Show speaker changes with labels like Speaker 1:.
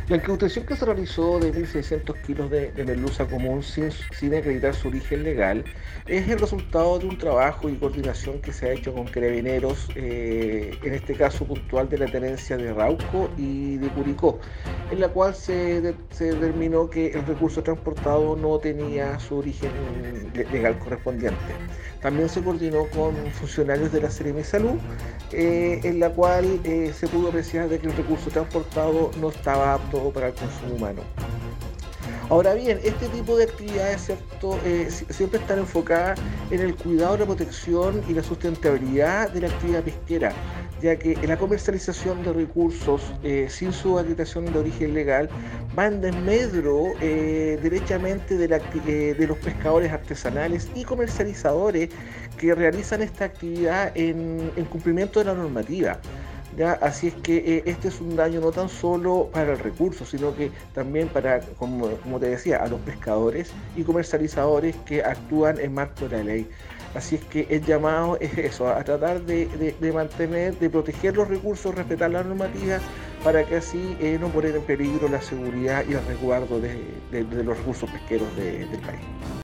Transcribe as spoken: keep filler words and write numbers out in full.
Speaker 1: La incautación que se realizó de mil seiscientos kilos de, de merluza común sin, sin acreditar su origen legal es el resultado de un trabajo y coordinación que se ha hecho con carabineros, eh, en este caso puntual de la tenencia de Rauco y de Curicó, en la cual se, de- se determinó que el recurso transportado no tenía su origen le- legal correspondiente. También se coordinó con funcionarios de la Seremi Salud, eh, en la cual eh, se pudo apreciar de que el recurso transportado no estaba apto para el consumo humano. Ahora bien, este tipo de actividades, ¿cierto? Eh, si- siempre están enfocadas en el cuidado, la protección y la sustentabilidad de la actividad pesquera, ya que la comercialización de recursos eh, sin su acreditación de origen legal va en desmedro eh, derechamente de, la acti- eh, de los pescadores artesanales y comercializadores que realizan esta actividad en, en cumplimiento de la normativa. ¿Ya? Así es que eh, este es un daño no tan solo para el recurso, sino que también para, como, como te decía, a los pescadores y comercializadores que actúan en marco de la ley. Así es que el llamado es eso, a tratar de, de- de mantener, de proteger los recursos, respetar la normativa, para que así eh, no poner en peligro la seguridad y el resguardo de, de- de los recursos pesqueros de- del país.